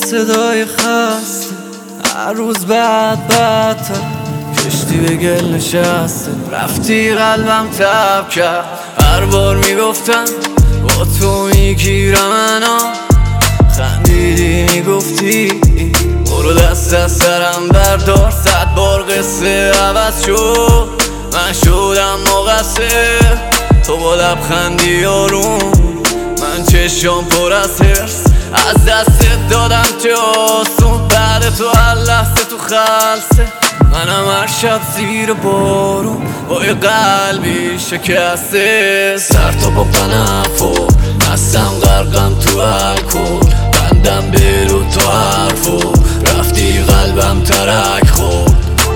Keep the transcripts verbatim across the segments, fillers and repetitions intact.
صدای خسته هر روز بعد بدتر، کشتی به گل نشسته رفتی قلبم تب کرد. هر بار میگفتم با تو میگیرم انا، خندیدی میگفتی برو دست از سرم بردار. صد بار قصه عوض شد، من شدم مقصر. تو با لبخندی آروم، من چشم پر از حرص. از دستت دادم چه آسون، بعد تو هر لحظه تو خلصه. منم هر شب زیر بارون با یه قلبی شکسته. سر تا با پنفو مستم غرقم تو الکل، بندم به رو تو حرفو رفتی قلبم ترک خورد.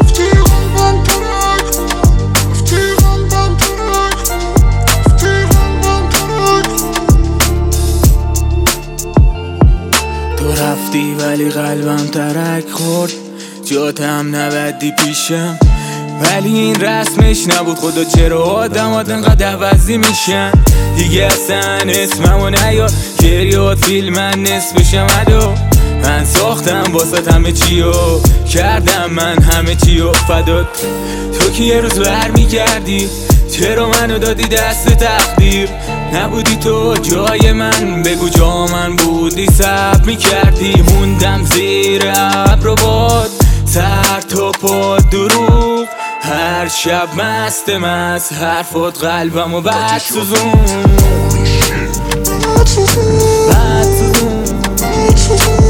تو رفتی ولی قلبم ترک خورد، جاتم نبدی پیشم ولی این رسمش نبود. خدا چرا آدمات انقدر عوضی میشن؟ دیگه اصلا اسممو نیار، گریات فیلم من نصفشم ادا. من ساختم واسه همه چیو، کردم من همه چیو فدات. تو که یه روز بر میگردی، چرا منو دادی دست تقدیر؟ نبودی تو جای من، بگو جا من بودی صبر میکردی. موندم زیر ابر و باد، سر تا پا دروغ. هر شب مست مست حرفات قلبمو بد سوزون، بد سوزون.